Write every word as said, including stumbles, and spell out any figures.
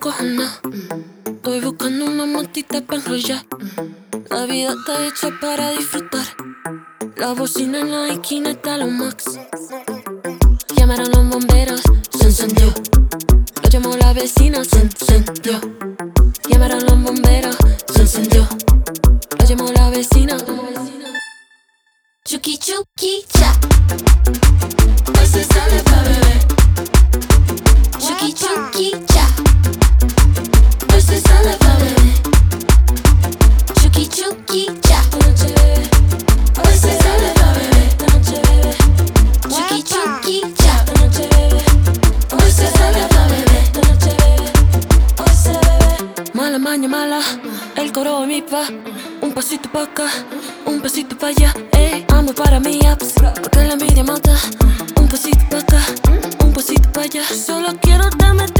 encojona. Estoy buscando una motita para enrollar. La vida está hecha para disfrutar. La bocina en la esquina está a lo max. Llamaron los bomberos, se encendió. Lo llamó la vecina, se encendió. Llamaron los bomberos, se encendió. Lo llamó la vecina. Chuki chuki cha. Hoy se sale pa' beber. Chuki chuki cha. Hoy se sale pa' beber. Chuki chuki cha. Hoy se sale pa' beber. Chuki chuki cha. Hoy se sale pa' beber. Hoy se bebe. Mala maña mala, el coro de mi pa. Un pasito pa' acá, un pasito pa' allá, ey. Amo para mi apps, porque la envidia mata. Un pasito pa' acá, un pasito pa' allá. Solo quiero dame